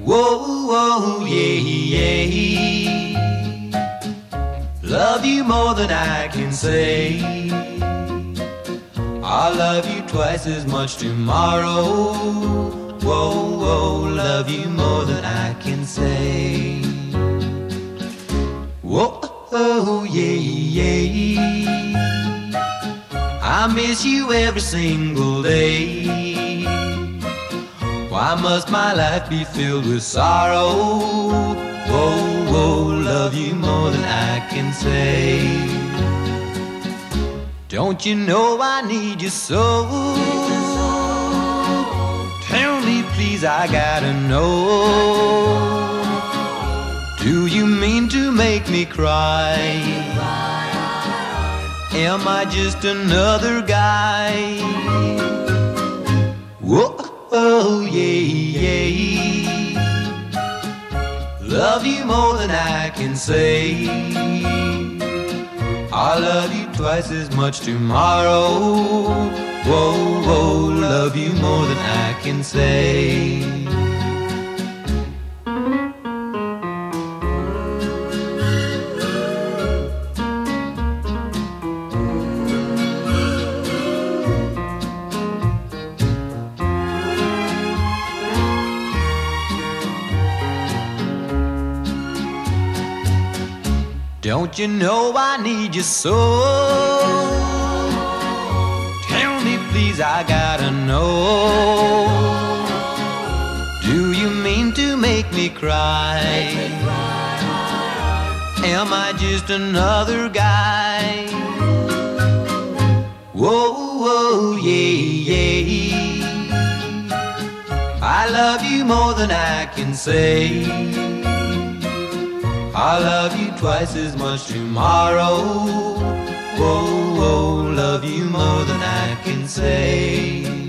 Whoa, whoa, yeah, yeah. Love you more than I can say. I'll love you twice as much tomorrow. Whoa, whoa, love you more than I can say. Whoa, oh, yeah, yeah. I miss you every single day. Why must my life be filled with sorrow? Whoa, whoa, love you more than I can say. Don't you know I need you so? Tell me please, I gotta know. Do you mean to make me cry? Am I just another guy? Whoa, oh, yeah, yeah. Love you more than I can say. I'll love you twice as much tomorrow. Whoa, whoa, love you more than I can say. Don't you know I need you so? Tell me please, I gotta know. Do you mean to make me cry? Am I just another guy? Whoa, whoa, yeah, yeah. I love you more than I can say. I'll love you twice as much tomorrow. Whoa, whoa, love you more than I can say.